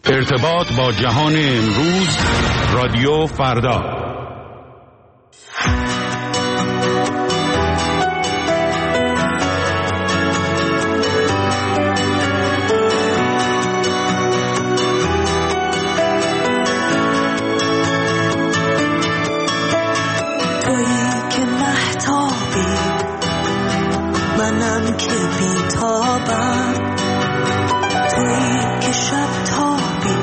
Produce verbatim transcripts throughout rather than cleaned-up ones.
ارتباط با جهان امروز، رادیو فردا. تویی که مهتابی، منم که بیتابم. تویی که شب تابی،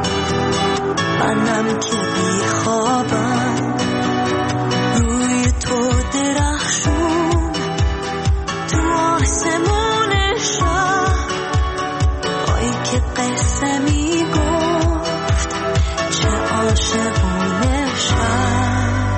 منم که بیخوابم. روی تو درخشون تو آسمون شهر، هایی که قصه می گفت چه عاشقونه شهر.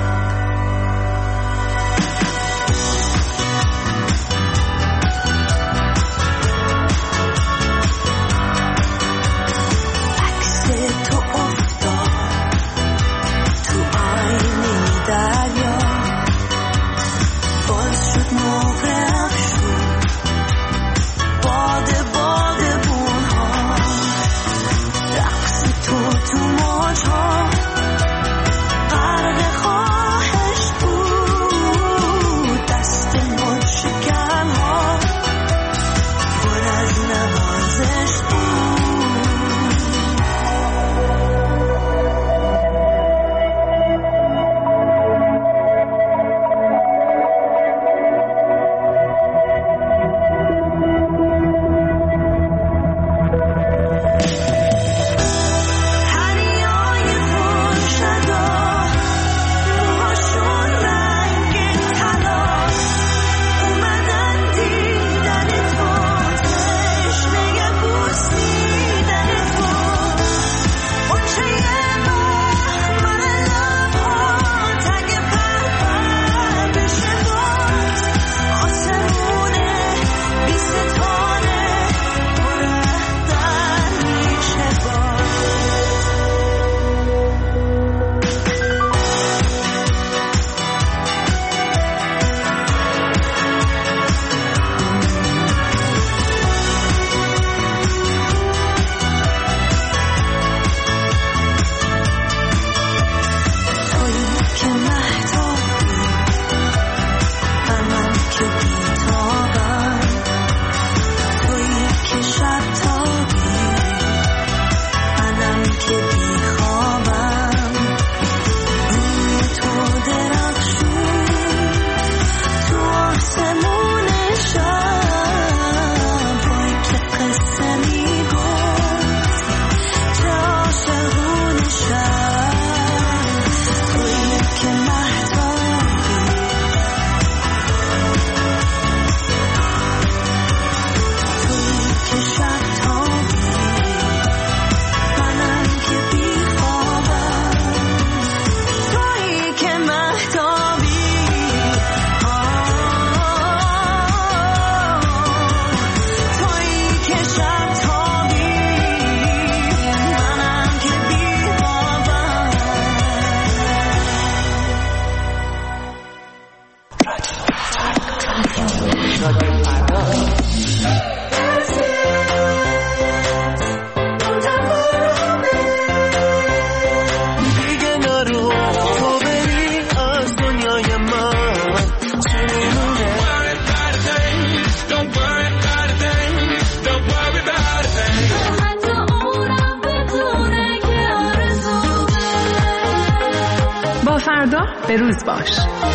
به روز باش.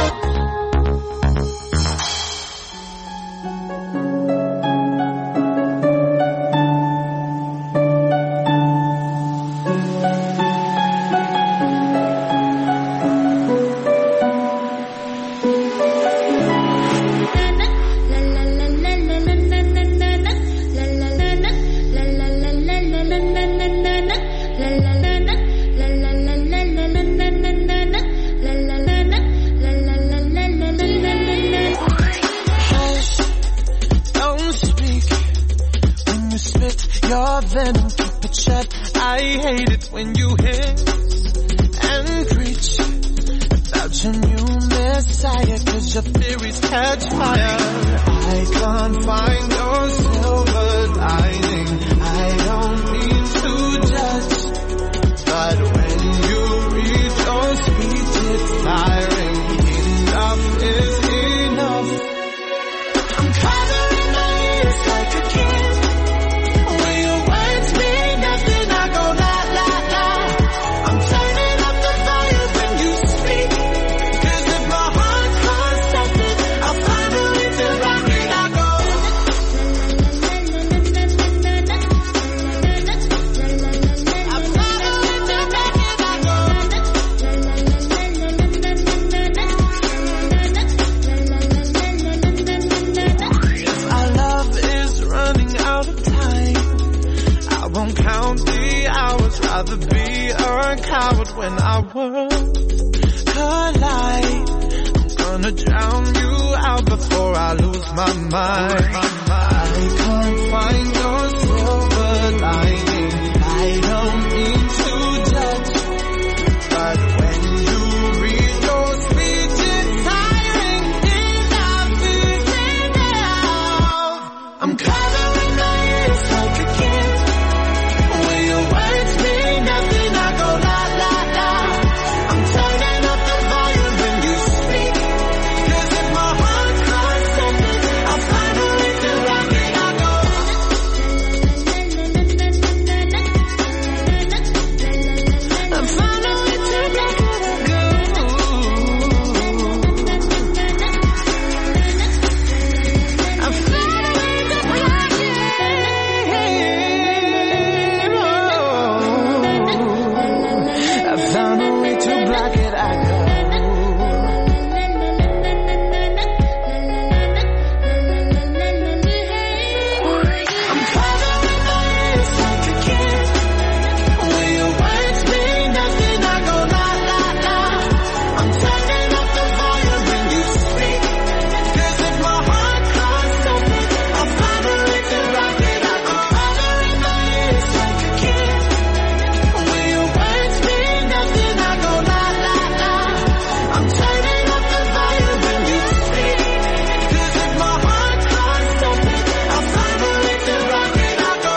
can't find your silver lining. I don't mean to judge, won't count the hours, rather be a coward when our worlds collide. I'm gonna drown you out before I lose my mind. I can't find your silver lining. I don't mean to judge, but when you read your speech, it's tiring enough to sit down. I'm covering my ears like a kid. When your words mean nothing, I go la la la. I'm turning up the volume when you speak, 'cause if my heart cries something, I'll find a way to rock it. I go. I found a way to rock it. I go. I found a way to rock it. Oh, I found a way to block it. I go. I'm covering my ears like a kid. When your words mean nothing, I go la la la. I'm turning up the volume when you speak, 'cause if my heart cries something, I'll find a way to rock it. I'm covering my ears like a kid. When your words mean nothing, I go la la la. I'm turning up the volume when you speak, 'cause if my heart cries something, I'll find a way to rock it. I go.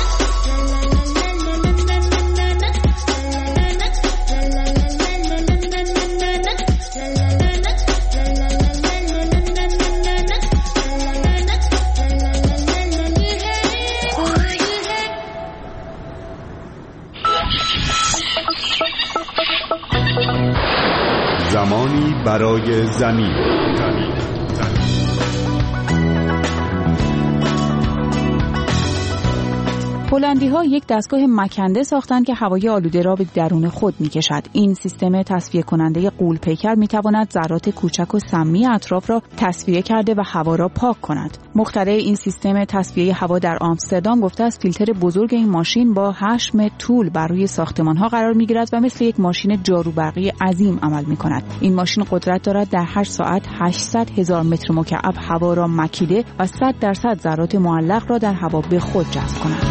زمانی برای زمین. هلندی‌ها یک دستگاه مکنده ساختند که هوای آلوده را به درون خود می‌کشد. این سیستم تصفیه کننده غول پیکر می‌تواند ذرات کوچک و سمی اطراف را تصفیه کرده و هوا را پاک کند. مخترع این سیستم تصفیه هوا در آمستردام گفته است فیلتر بزرگ این ماشین با هشت متر طول بر روی ساختمان‌ها قرار می‌گیرد و مثل یک ماشین جاروبرقی عظیم عمل می‌کند. این ماشین قدرت دارد در هشت ساعت هشتصد هزار متر مکعب هوا را مکیده و صد درصد ذرات معلق را در هوا به خود جذب کند.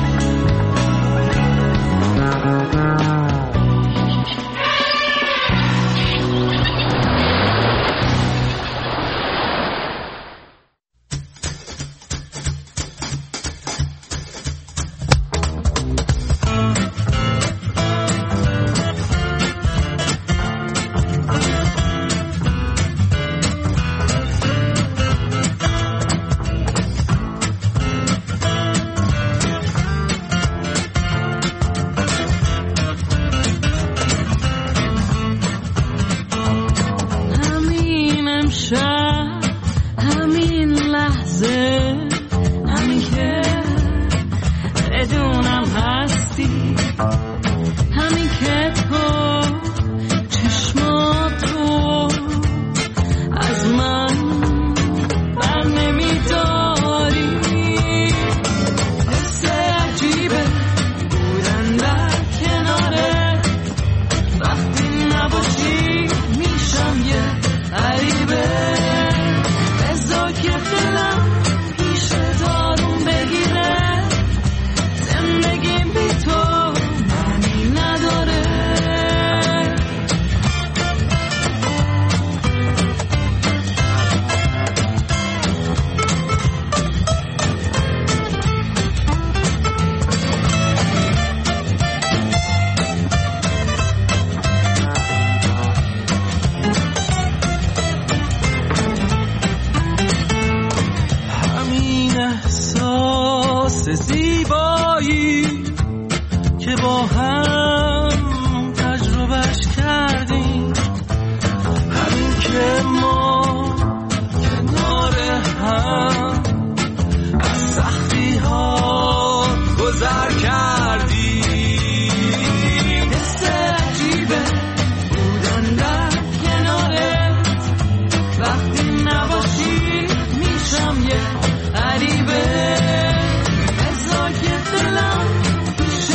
غریبه بذار که دلم پیش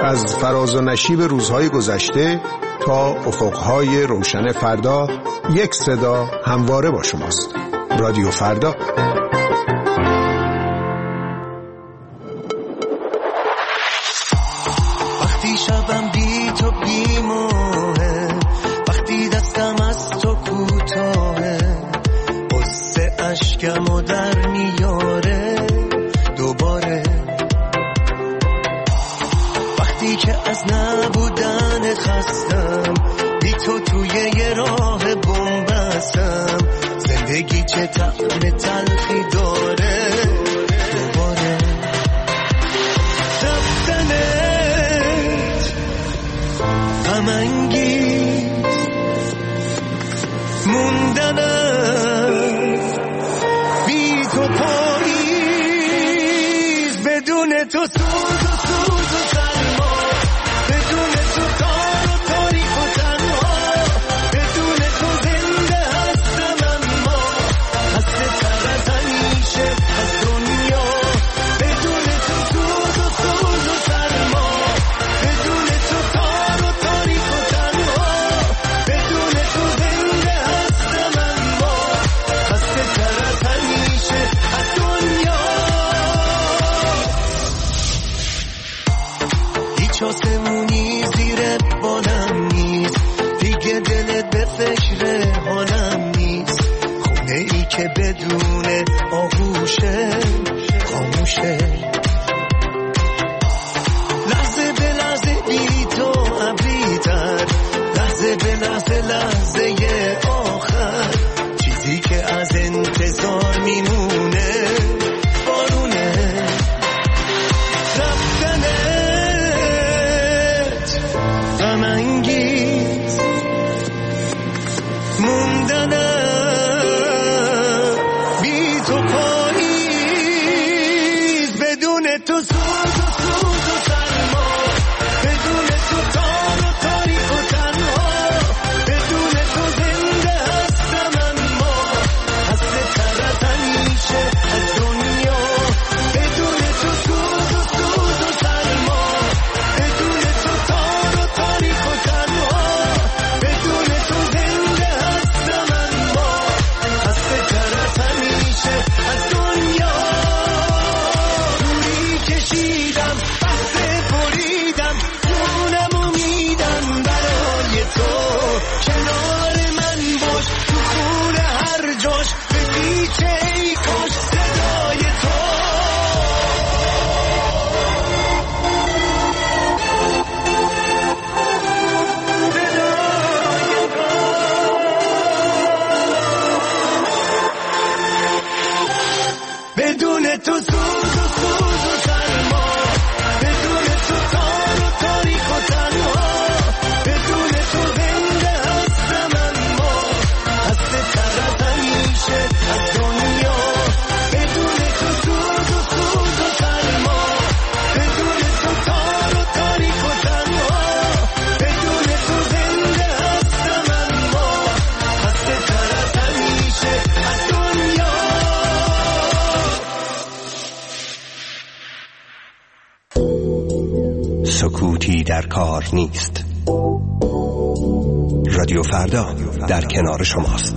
از فراز و نشیب روزهای گذشته تا افقهای روشن فردا، یک صدا همواره با شماست. رادیو فردا. وقتی شبم بی تو بی ماهه، وقتی دستم از تو کوتاهه، قصه اشکمو در میاره دوباره. وقتی که از نبودن خستم، بی تو توی یه راه بنبستم، زندگی چه طعم تلخی داره دوباره. رفتنت غم انگیز، موندنت بی تو پاییز، بدون تو سوز و سوز و سرما، بدون تو تار و تاریک و تنها، بدون تو زنده هستم اما خسته تر از همیشه از دنیا. بدون تو سوز و سوز و سرما، بدون تو تار و تاریک و تنها، بدون تو زنده هستم اما خسته تر از همیشه از دنیا. هیچ آسمونی زیر بالم نیست، دیگه دلت به فکر حالم نیست، خونه ای که بدون آغوشه خاموشه. لحظه به لحظه بی تو ابری‌تر، لحظه به لحظه لحظه آخر، چیزی که از انتظار میمونه بارونه. رفتنت غم انگیز، موندنت بی تو پاییز، بدون تو سوز و سوز و سرما، بدون تو تار و تاریک و تنها، بدون تو زنده هستم اما خسته تر از همیشه از دنیا. بدون تو سوز و سوز و سرما، بدون تو تار و تاریک و تنها، بدون تو زنده هستم اما خسته تر از همیشه از دنیا. دوری کشیدم، بسته بریدم، جونمو میدم برای تو، کنار من باش تو خونه هر جاش، به پیچه ای کاش صدای تو. بدون تو سوز و سوز و سرما، بدون تو تار و تاریک و تنها، بدون تو زنده هستم اما خسته تر از همیشه از دنیا. بدون تو سوز و سوز و سرما، بدون تو تار و تاریک و تنها، بدون تو زنده هستم اما خسته تر از همیشه از دنیا. سکوتی در کار نیست. رادیو فردا در کنار شماست.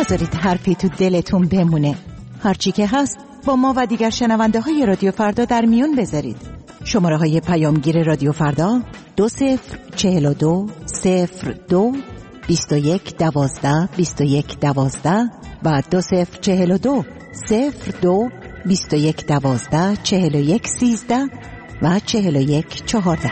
نذارید حرفی تو دلتون بمونه. هرچی که هست با ما و دیگر شنونده های رادیو فردا در میون بذارید. شماره های پیامگیر رادیو فردا دو صفر چهل و دو صفر دو بیست و یک دوازده بیست و یک دوازده و دو صفر چهل و دو صفر دو بیست و یک دوازده چهل و یک سیزده و چهل و یک چهارده.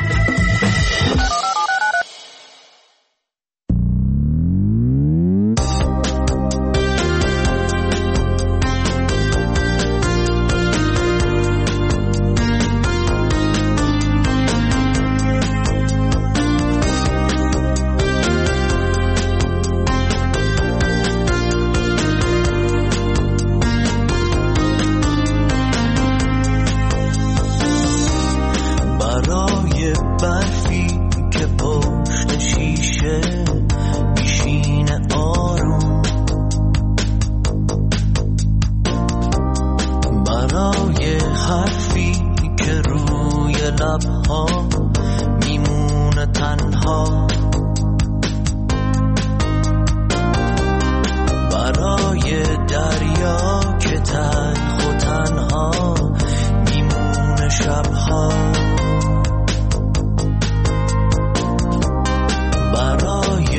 برای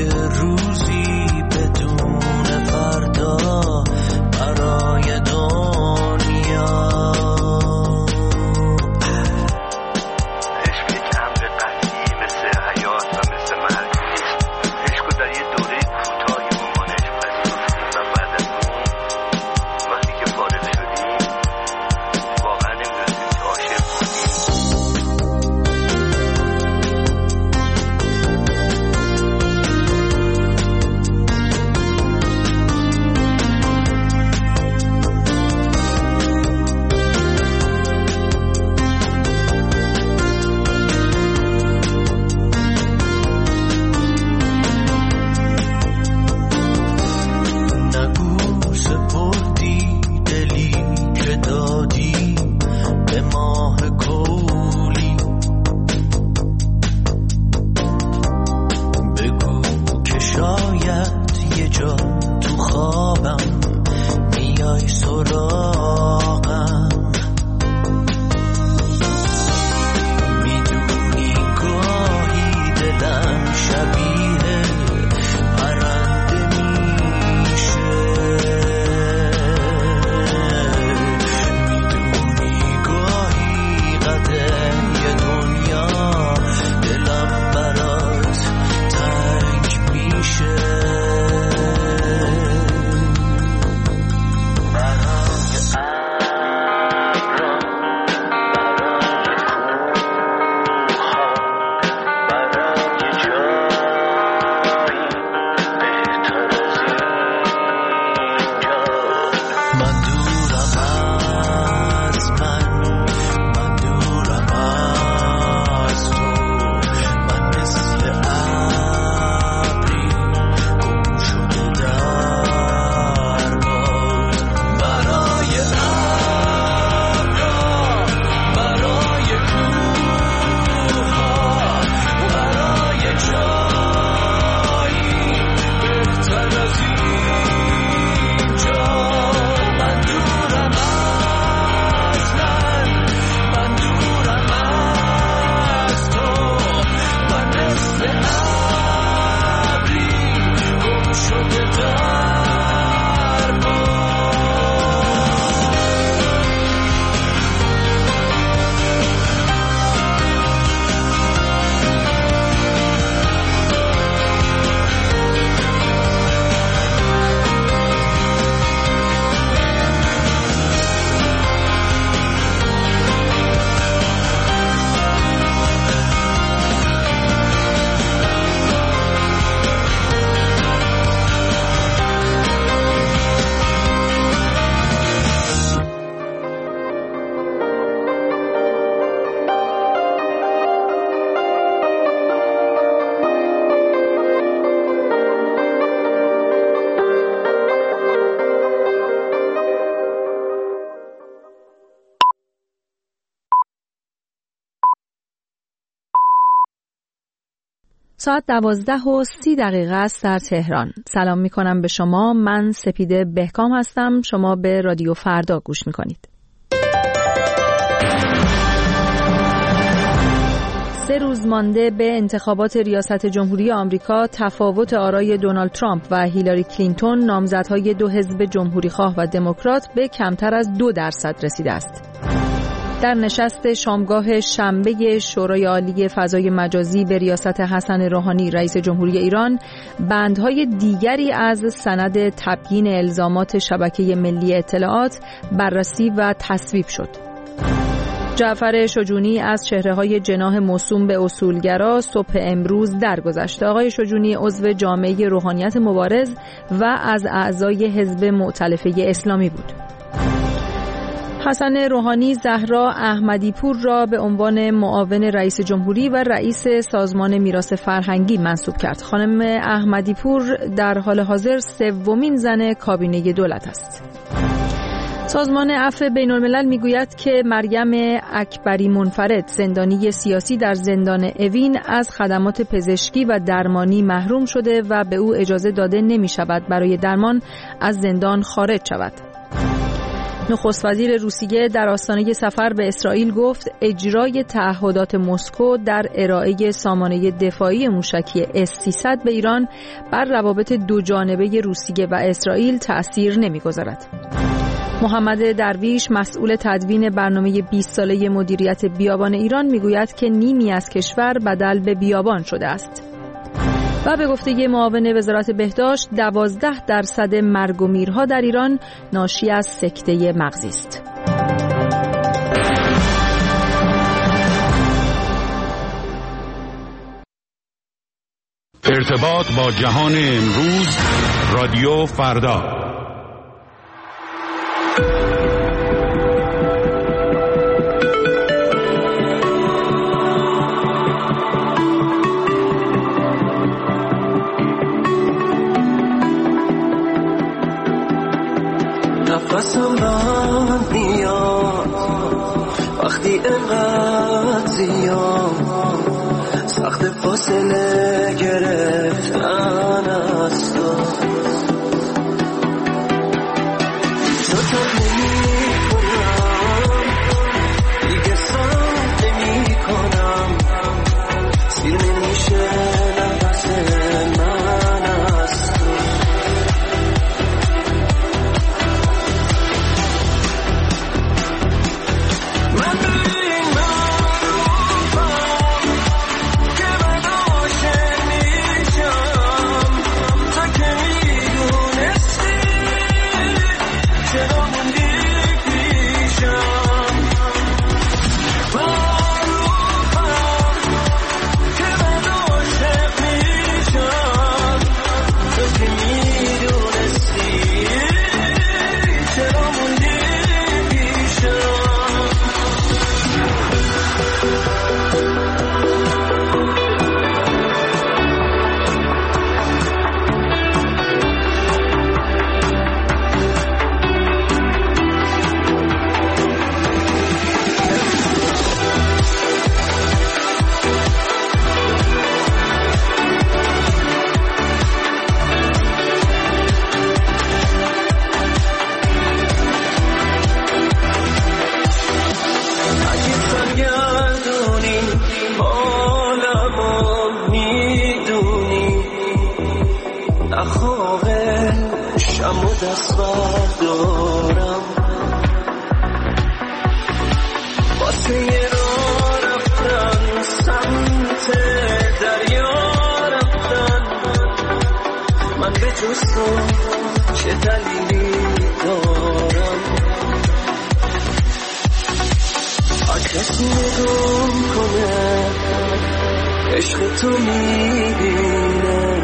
ساعت دوازده و سی دقیقه است در تهران. سلام می کنم به شما. من سپیده بهکام هستم. شما به رادیو فردا گوش می کنید. سه روز مانده به انتخابات ریاست جمهوری آمریکا، تفاوت آرای دونالد ترامپ و هیلاری کلینتون، نامزدهای دو حزب جمهوریخواه و دموکرات، به کمتر از دو درصد رسیده است. در نشست شامگاه شنبه شورای عالی فضای مجازی به ریاست حسن روحانی رئیس جمهوری ایران، بندهای دیگری از سند تبیین الزامات شبکه ملی اطلاعات بررسی و تصویب شد. جعفر شجونی از چهره‌های جناح موسوم به اصولگرا صبح امروز درگذشت. آقای شجونی عضو جامعه روحانیت مبارز و از اعضای حزب مؤتلفه اسلامی بود. حسن روحانی زهرا احمدیپور را به عنوان معاون رئیس جمهوری و رئیس سازمان میراث فرهنگی منصوب کرد. خانم احمدیپور در حال حاضر سومین زن کابینه دولت است. سازمان عفو بین الملل میگوید که مریم اکبری منفرد، زندانی سیاسی در زندان اوین، از خدمات پزشکی و درمانی محروم شده و به او اجازه داده نمی شود برای درمان از زندان خارج شود. نخست وزیر روسیه در آستانه سفر به اسرائیل گفت اجرای تعهدات مسکو در ارائه سامانه دفاعی موشکی اس سیصد به ایران بر روابط دو جانبه روسیه و اسرائیل تأثیر نمی‌گذارد. محمد درویش، مسئول تدوین برنامه بیست ساله مدیریت بیابان ایران، میگوید که نیمی از کشور بدل به بیابان شده است. و به گفته معاون وزارت بهداشت، دوازده درصد مرگ و میرها در ایران ناشی از سکته مغزی است. ارتباط با جهان امروز، رادیو فردا. نفسم بند میاد وقتی اینقدر زیاد، سخت فاصله گرفتن از تو. تو تا نمی کنم دیگه سم نمی کنم، سیر نمیشه نفس من از تو. عشق تو میبینه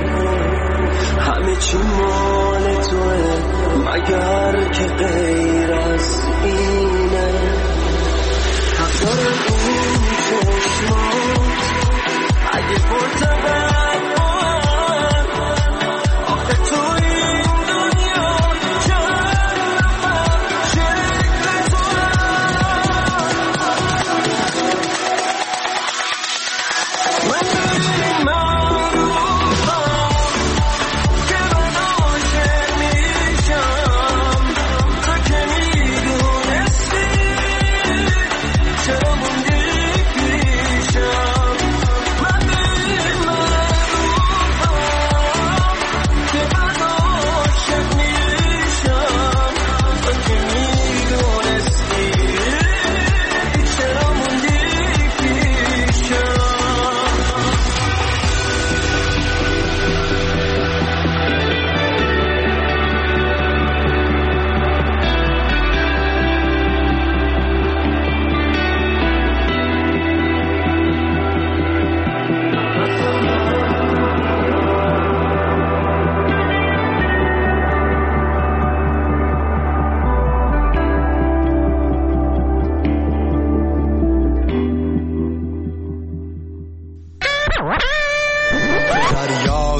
همه چی مال توه، مگر که غیر از اینه. هفتارم اون چشمات اگه پرتبر بار، آخه تو این دنیا چرفم شکل تو من ببین من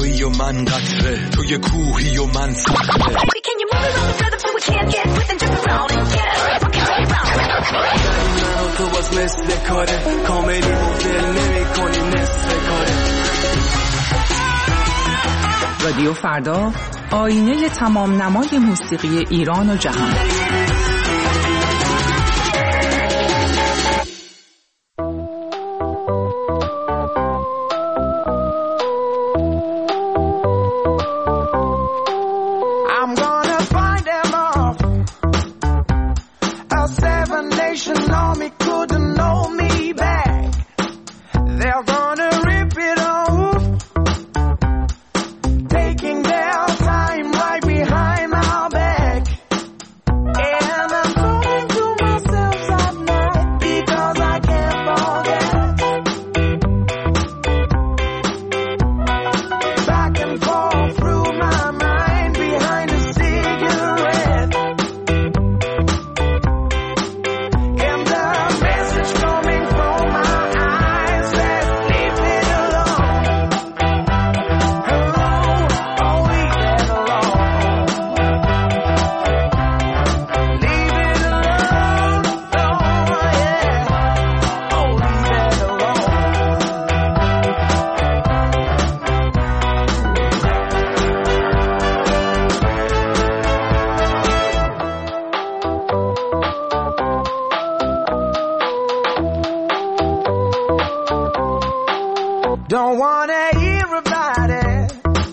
دریایی و من قطره، توی کوهی و من صخره. من تو باز مثل کاره، کاملی و دل نمی کنی نصف کاره. رادیو فردا، آینه تمام نمای موسیقی ایران و جهان. Don't wanna hear about it.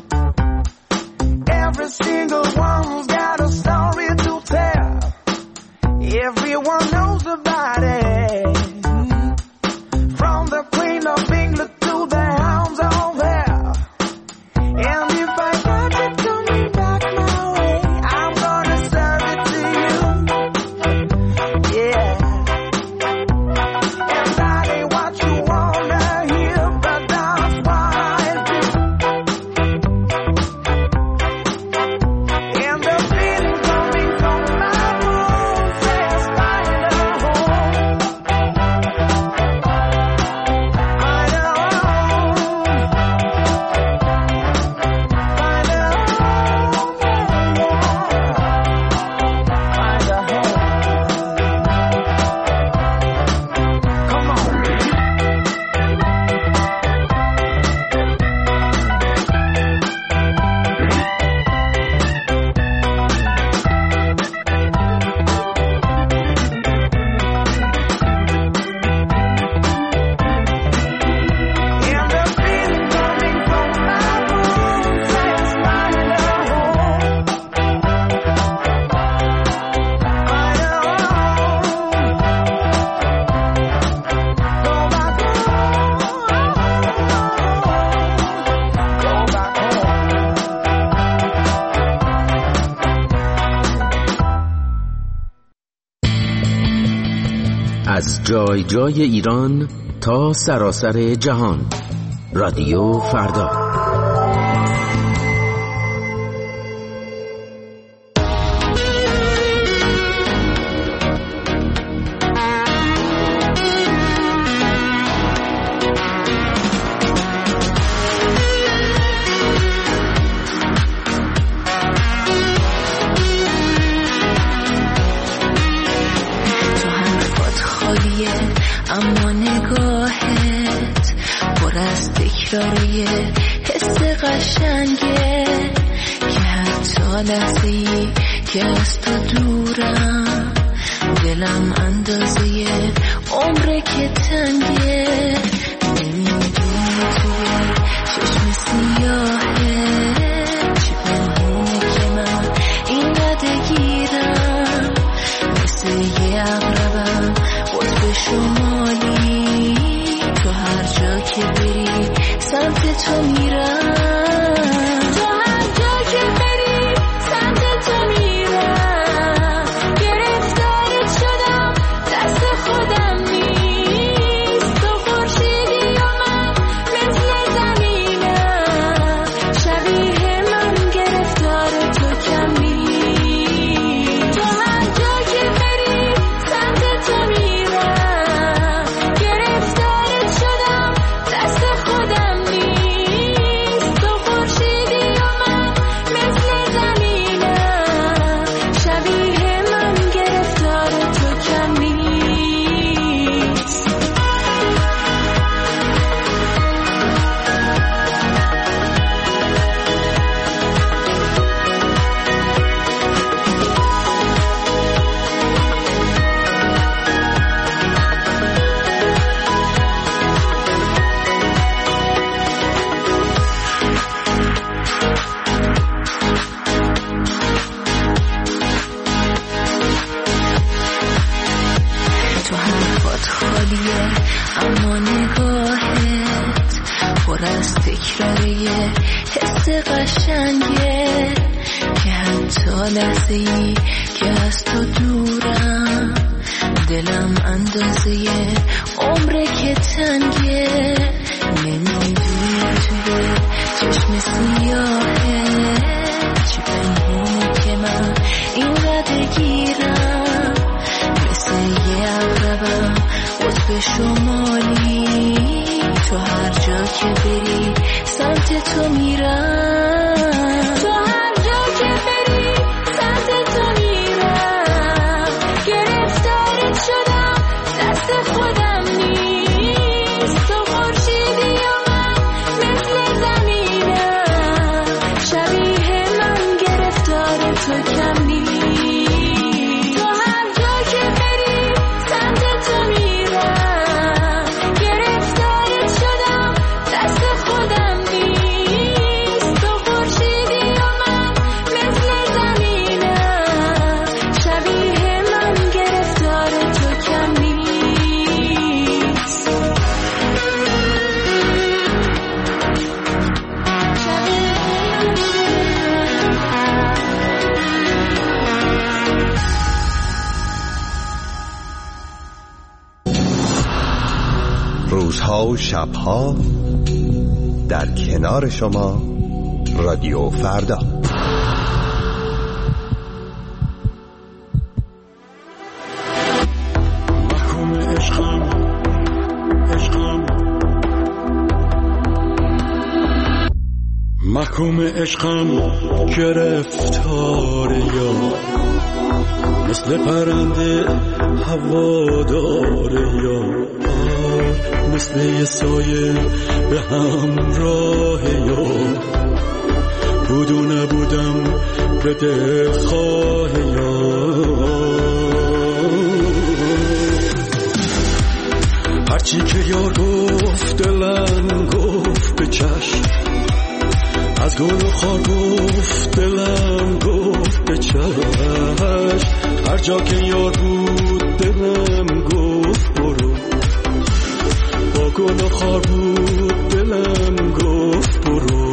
Every single one's got a story to tell. Everyone knows about it. From the Queen of England to the hounds of hell. And if I got it coming back my way, I'm gonna serve it to you. Yeah. And that ain't what you wanna hear, but that's what I do. And the feeling coming from my bones says find a home. Find a home. Find a home, yeah, yeah. Find a home. Come on. And the feeling coming from my bones says find a home. Find a home. Go back home. Go back home. از جای جای ایران تا سراسر جهان، رادیو فردا. تو حرفات خالیه اما نگاهت پر از تکراری حس قشنگه که حتی لحظه‌ای که از تو دورم دلم اندازه عمره که تنگه. نمیدونی توی چشم سیاهه چی پنهونه که من اینقدر گیرم، مثل یه عقربم قطب شمالی، تو هر جا که بری سمت تو میرم. تو هر جا که بری سمت تو میرم، گرفتارت شدم دست خودم نیست. تو خورشیدی و من مثل زمینم، شبیه من گرفتار تو کمی. تو هر جا که بری سمت تو میرم، گرفتارت شدم دست خودم نیست. تکرار یه حس قشنگه که حتی لحظه ای که از تو دورم دلم اندازه عمره که تنگه نمیدونی توی چشم سیاهه چی پنهونه که من اینقدر گیرم مثل یه عقربم قطب شمالی تو هر جا که بری سمت تو میرم تو هر جا که بری سمت تو میرم گرفتارت شدم دست خودم نیست تو خورشیدی و من مثل زمینم شبیه من گرفتار تو کم نیست تو هر جا که بری سمت تو میرم گرفتارت شدم دست خودم نیست تو خورشیدی و من مثل زمینم شبیه من گرفتار تو کم نیست روزها و شبها در کنار شما رادیو فردا. محکوم عشقم عشقم محکوم عشقم گرفتار یار مثل پرنده هوادار یار مثل یه سایه به همراه یار بود و نبودم به دلخواه یار هرچی که یار گفت دلم گفت به چشم از گل و خار گفت دلم گفت به چشم هر جا که یار بود دلم گفت برو با گل و خار بود دلم گفت برو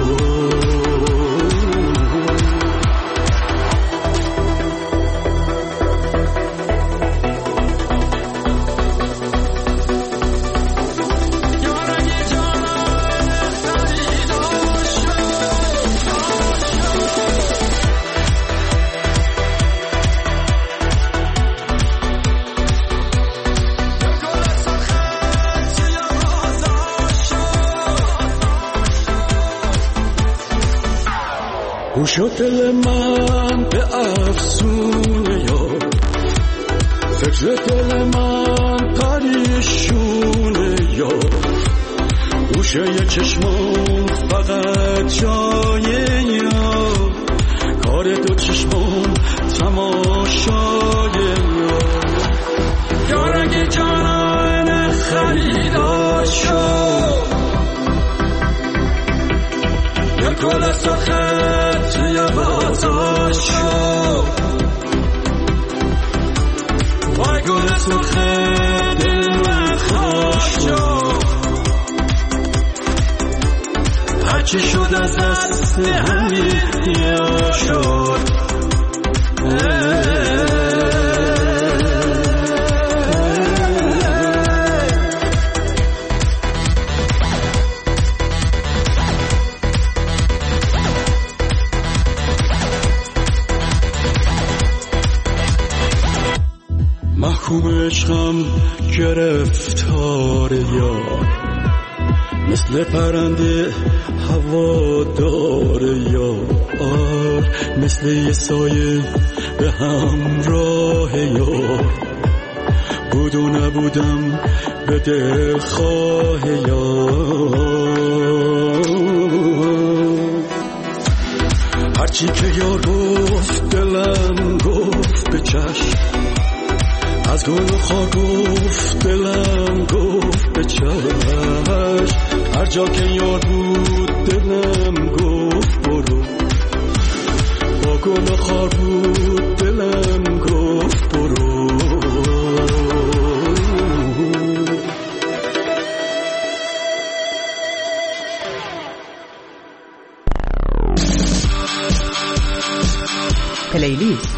گوش و دل من به افسونه یار فکر دل من پریشونه یار گوشه یه چشمم فقط جای یار کار دو چشمم تماشای یار یار اگه جانان خریدار شد یه گل سخت توی بازار شد وای گل سخت دل من خوش شد هرچی شد از دست همین یا شد محکوم عشقم گرفتار یار مثل پرنده هوادار یار مثل یه سایه به همراه یار بود و نبودم به دلخواه یار هرچی که یار گفت دلم گفت به چشم از گل و خار گفت دلم گفت به چشم هر جا که یار بود دلم گفت برو با گل و خار بود دلم گفت برو پلیلیست.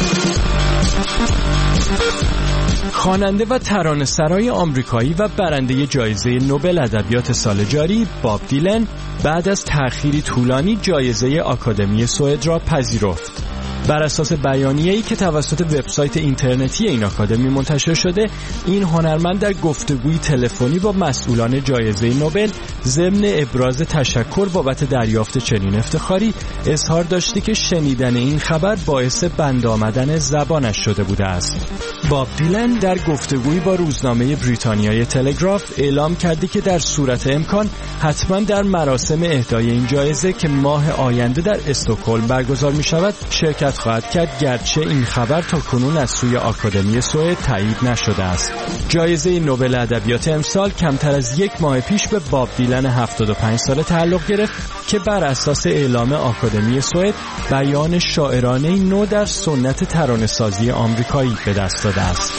خواننده و ترانه‌سرای آمریکایی و برنده جایزه نوبل ادبیات سال جاری باب دیلن بعد از تأخیری طولانی جایزه آکادمی سوئد را پذیرفت. بر اساس بیانیه‌ای که توسط وبسایت اینترنتی این آکادمی منتشر شده، این هنرمند در گفتگوی تلفنی با مسئولان جایزه نوبل ضمن ابراز تشکر بابت دریافت چنین افتخاری اظهار داشته که شنیدن این خبر باعث بند آمدن زبانش شده بوده است. باب دیلن در گفتگویی با روزنامه بریتانیای تلگراف اعلام کرده که در صورت امکان حتما در مراسم اهدای این جایزه که ماه آینده در استکهلم برگزار می شود شرکت خواهد کرد، گرچه این خبر تا کنون از سوی آکادمی سوئد تایید نشده است. جایزه نوبل ادبیات امسال کمتر از یک ماه پیش به باب دیلن هفتاد و پنج ساله تعلق گرفت که بر اساس اعلام آکادمی سوئد بیان شاعرانه نو در سنت ترانه‌سازی آمریکایی به دست داده است.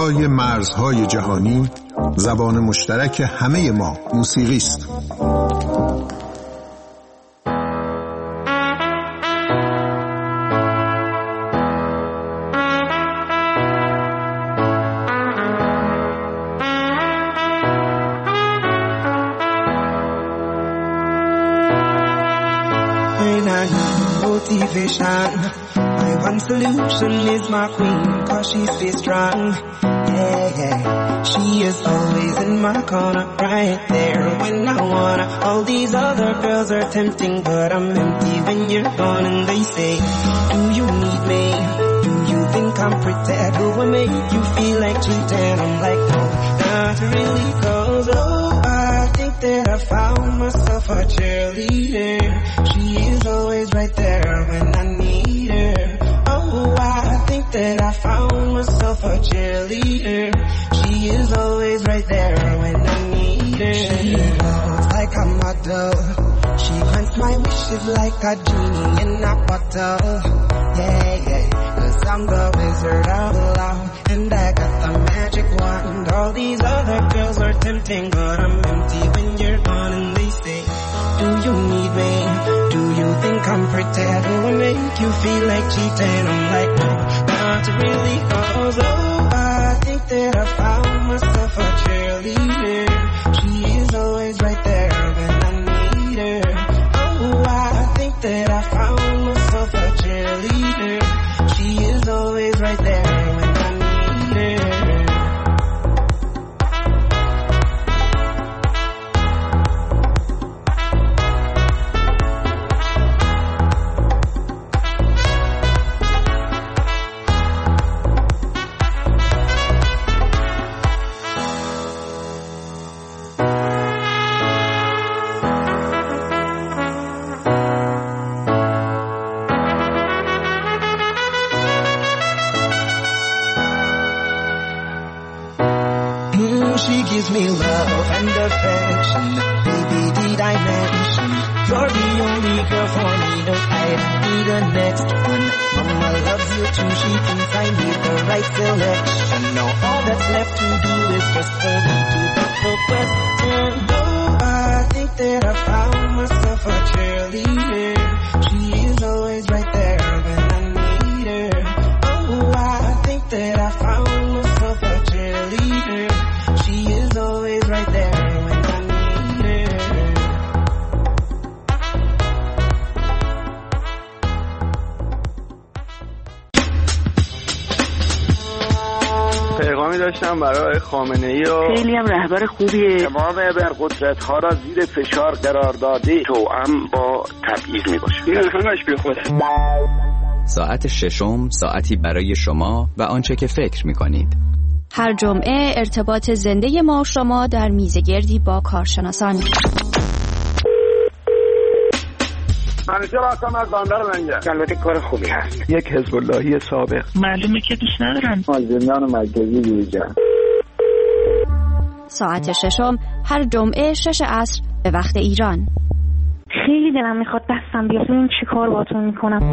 بالای مرزهای جهانی زبان مشترک همه ما موسیقی است. My one solution is my queen, cause she stays strong. Yeah, yeah. She is always in my corner, right there when I wanna. All these other girls are tempting, but I'm empty when you're gone. And they say, do you need me? Do you think I'm pretty? Do I make you feel like cheating? I'm like, no, not really, cause oh, I think that I found myself a cheerleader. She is always right there when I need her. Oh, I think that I found myself a cheerleader. She is always right there when I need her. She looks like a model. She grants my wishes like a genie in a bottle. Yeah, yeah, cause I'm the wizard of love, and I got the magic wand. All these other girls are tempting, but I'm empty when you're gone. And they say, do you need me? Do you think I'm pretty? Do I make you feel like cheating? I'm like, no, not really, cause oh, I think that I found myself a cheerleader. She is always right there when I need her. Oh, I think that I found myself a cheerleader. She is always right there when I need her. She gives me love and affection. Baby, did I mention you're the only girl for me? No, I need the next one. Mama loves you too. She thinks I need the right selection. Now all that's left to do is just for me to put the question. Oh, I think that I found myself a cheerleader. She is always right there when I need her. Oh, I think that I found myself a cheerleader. She is always right there when I need her. پیغامی داشتم برای خامنه‌ای و خیلی هم رهبر خوبیه. تمام ابرقدرت‌ها را زیر فشار قرار داده توأم با تبعیض میباشه. این همش بیخوده. ساعت ششم ساعتی برای شما و آنچه که فکر میکنید. هر جمعه ارتباط زنده ما شما در میزگردی با کارشناسان. منیجر هستم از بندر لنگر. البته کار خوبی هست. یک حزب اللهی سابق. معلومه که دوست ندارن. زندان مرکزی بیرجان. ساعت ششم هر جمعه شش عصر به وقت ایران. خیلی دلم میخواد دستم بیاد ببین چی کار باهاتون میکنم.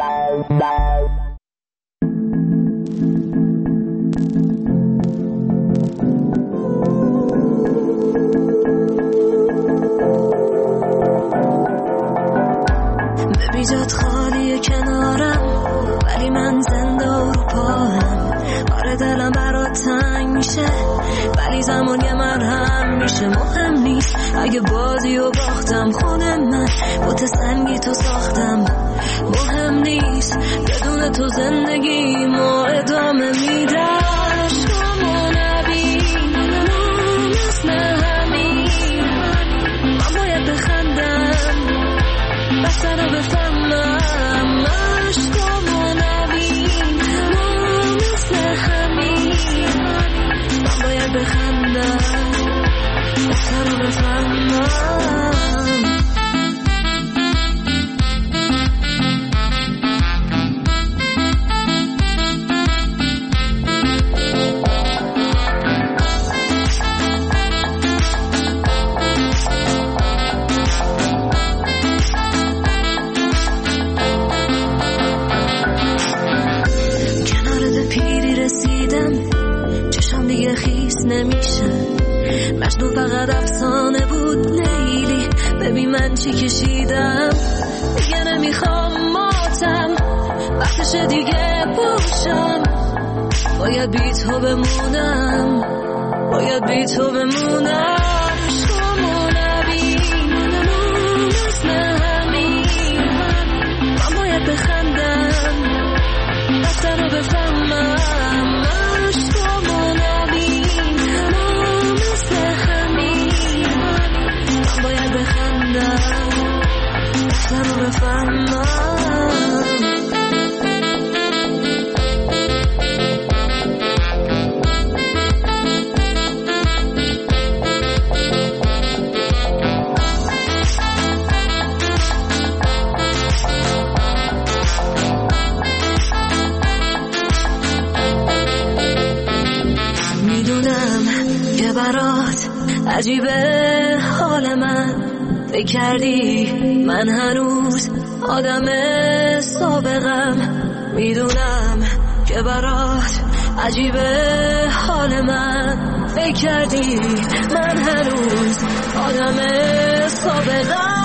بیجات خالی کنارم ولی من زنده رو پاهم. آره دلم برات تنگ میشه ولی زمان یه مرهم میشه. مهم نیست اگه بازی و باختم خونه من با سنگی تو ساختم. مهم نیست بدون تو زندگی ما ادامه میدم. عشقمو نبین مثل همین من باید بخندم بسر رو بفهمم. عشقمو نبین مثل همین من باید بخندم بسر رو بفهمم. چی کشیدم، دیگه نمیخوام ماتم، وقتش دیگه پوشم، باید بی تو بمونم، باید بی تو بمونم. شما نبین هنوز نه همین، من باید بخندم رفتن رو بفهمم. شما نبین هنوز نه همین، من باید بخندم رفتن رو بفهمم. برات عجیبه حال من، فکر کردی من هنوز آدم سابقم. میدونم که برات عجیبه حال من، فکر کردی من هنوز آدم سابقم.